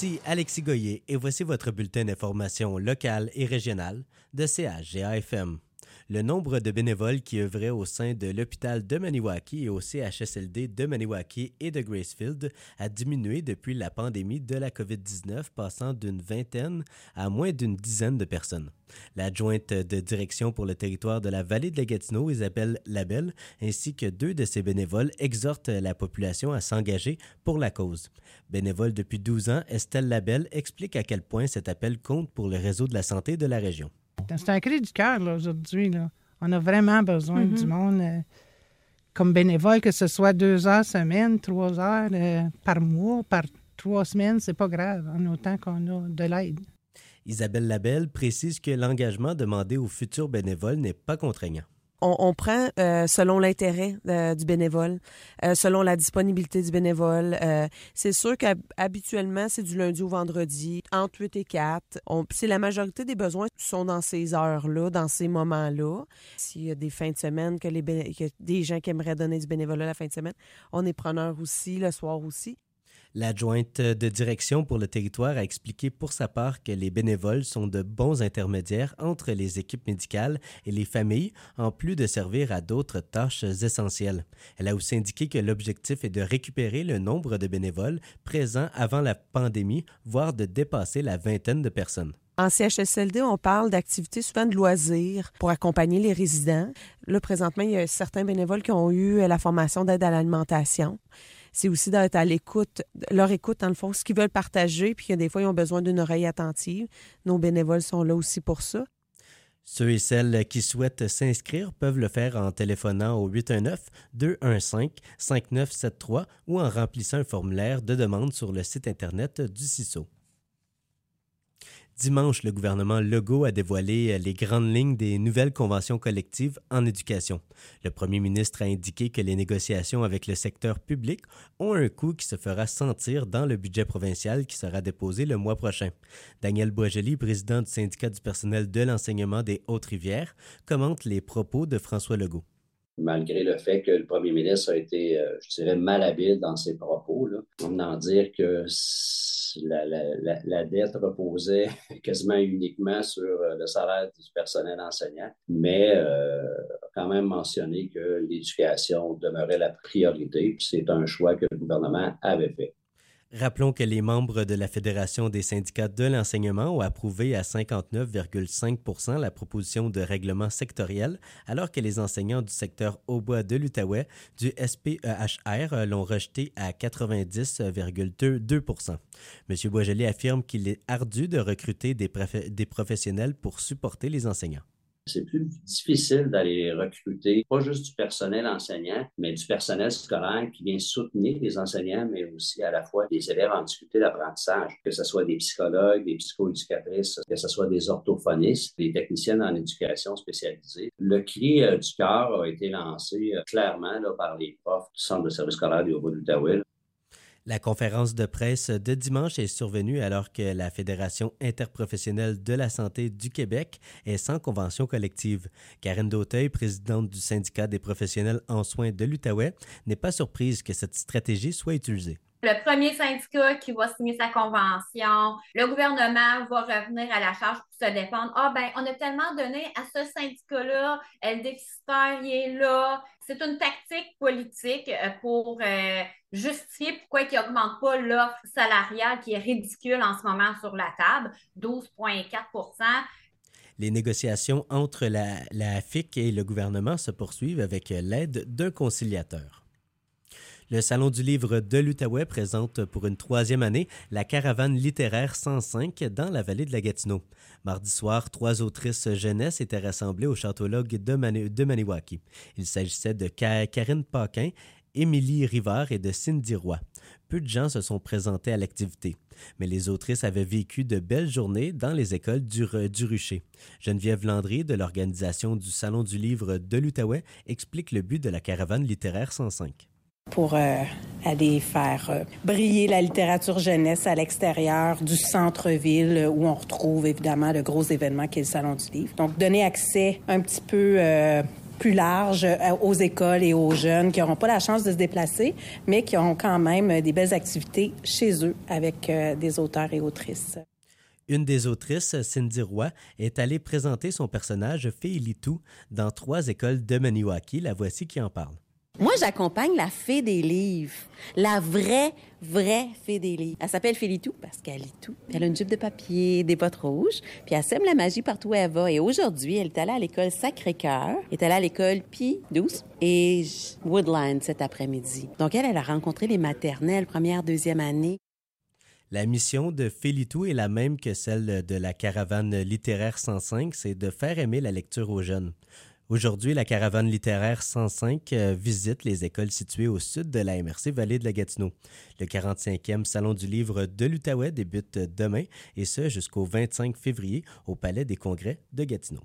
Ici Alexis Goyer et voici votre bulletin d'information locale et régionale de CHGA-FM. Le nombre de bénévoles qui œuvraient au sein de l'hôpital de Maniwaki et au CHSLD de Maniwaki et de Gracefield a diminué depuis la pandémie de la COVID-19, passant d'une vingtaine à moins d'une dizaine de personnes. L'adjointe de direction pour le territoire de la vallée de la Gatineau, Isabelle Labelle, ainsi que 2 de ses bénévoles exhortent la population à s'engager pour la cause. Bénévole depuis 12 ans, Estelle Labelle explique à quel point cet appel compte pour le réseau de la santé de la région. C'est un cri du cœur là, aujourd'hui. Là. On a vraiment besoin du monde comme bénévole, que ce soit 2 heures semaine, 3 heures par mois, par 3 semaines, c'est pas grave, en autant qu'on a de l'aide. Isabelle Labelle précise que l'engagement demandé aux futurs bénévoles n'est pas contraignant. On prend selon l'intérêt du bénévole, selon la disponibilité du bénévole. C'est sûr qu'habituellement, c'est du lundi au vendredi, entre 8 et 4. C'est la majorité des besoins sont dans ces heures-là, dans ces moments-là. S'il y a des fins de semaine, que des gens qui aimeraient donner du bénévolat la fin de semaine, on est preneur aussi, le soir aussi. L'adjointe de direction pour le territoire a expliqué pour sa part que les bénévoles sont de bons intermédiaires entre les équipes médicales et les familles, en plus de servir à d'autres tâches essentielles. Elle a aussi indiqué que l'objectif est de récupérer le nombre de bénévoles présents avant la pandémie, voire de dépasser la vingtaine de personnes. En CHSLD, on parle d'activités souvent de loisirs pour accompagner les résidents. Là, présentement, il y a certains bénévoles qui ont eu la formation d'aide à l'alimentation. C'est aussi d'être à l'écoute, leur écoute, dans le fond, ce qu'ils veulent partager, puis des fois, ils ont besoin d'une oreille attentive. Nos bénévoles sont là aussi pour ça. Ceux et celles qui souhaitent s'inscrire peuvent le faire en téléphonant au 819-215-5973 ou en remplissant un formulaire de demande sur le site Internet du CISO. Dimanche, le gouvernement Legault a dévoilé les grandes lignes des nouvelles conventions collectives en éducation. Le premier ministre a indiqué que les négociations avec le secteur public ont un coût qui se fera sentir dans le budget provincial qui sera déposé le mois prochain. Daniel Boisjoli, président du syndicat du personnel de l'enseignement des Hautes-Rivières, commente les propos de François Legault. Malgré le fait que le premier ministre a été, je dirais, malhabile dans ses propos, là, en venant dire que la dette reposait quasiment uniquement sur le salaire du personnel enseignant, mais quand même mentionné que l'éducation demeurait la priorité, puis c'est un choix que le gouvernement avait fait. Rappelons que les membres de la Fédération des syndicats de l'enseignement ont approuvé à 59,5 % la proposition de règlement sectoriel, alors que les enseignants du secteur Hautbois de l'Outaouais du SPEHR l'ont rejeté à 90,2 %. M. Boisjoli affirme qu'il est ardu de recruter des professionnels pour supporter les enseignants. C'est plus difficile d'aller recruter, pas juste du personnel enseignant, mais du personnel scolaire qui vient soutenir les enseignants, mais aussi à la fois des élèves en difficulté d'apprentissage, que ce soit des psychologues, des psychoéducatrices, que ce soit des orthophonistes, des techniciennes en éducation spécialisée. Le cri du cœur a été lancé clairement là, par les profs du Centre de service scolaire du Haut-Bois de l'Outaouais. La conférence de presse de dimanche est survenue alors que la Fédération interprofessionnelle de la santé du Québec est sans convention collective. Karine Dauteuil, présidente du syndicat des professionnels en soins de l'Outaouais, n'est pas surprise que cette stratégie soit utilisée. Le premier syndicat qui va signer sa convention, le gouvernement va revenir à la charge pour se défendre. On a tellement donné à ce syndicat-là, le déficitaire, il est là. C'est une tactique politique pour justifier pourquoi il n'augmente pas l'offre salariale qui est ridicule en ce moment sur la table, 12,4 %. Les négociations entre la FIC et le gouvernement se poursuivent avec l'aide d'un conciliateur. Le Salon du livre de l'Outaouais présente pour une 3e année la caravane littéraire 105 dans la vallée de la Gatineau. Mardi soir, 3 autrices jeunesse étaient rassemblées au Château-Log de Maniwaki. Il s'agissait de Karine Paquin, Émilie Rivard et de Cindy Roy. Peu de gens se sont présentés à l'activité, mais les autrices avaient vécu de belles journées dans les écoles du Rucher. Geneviève Landry, de l'organisation du Salon du livre de l'Outaouais, explique le but de la caravane littéraire 105. Pour aller faire briller la littérature jeunesse à l'extérieur du centre-ville où on retrouve évidemment le gros événement qui est le Salon du livre. Donc, donner accès un petit peu plus large aux écoles et aux jeunes qui n'auront pas la chance de se déplacer, mais qui auront quand même des belles activités chez eux avec des auteurs et autrices. Une des autrices, Cindy Roy, est allée présenter son personnage Fée Litou dans 3 écoles de Maniwaki. La voici qui en parle. Moi, j'accompagne la fée des livres, la vraie fée des livres. Elle s'appelle Félitou parce qu'elle lit tout. Elle a une jupe de papier, des bottes rouges, puis elle sème la magie partout où elle va. Et aujourd'hui, elle est allée à l'école Sacré-Cœur, elle est allée à l'école Pie 12 et Woodland cet après-midi. Donc, elle a rencontré les maternelles, première, deuxième année. La mission de Félitou est la même que celle de la caravane littéraire 105, c'est de faire aimer la lecture aux jeunes. Aujourd'hui, la caravane littéraire 105 visite les écoles situées au sud de la MRC Vallée de la Gatineau. Le 45e Salon du livre de l'Outaouais débute demain, et ce jusqu'au 25 février au Palais des Congrès de Gatineau.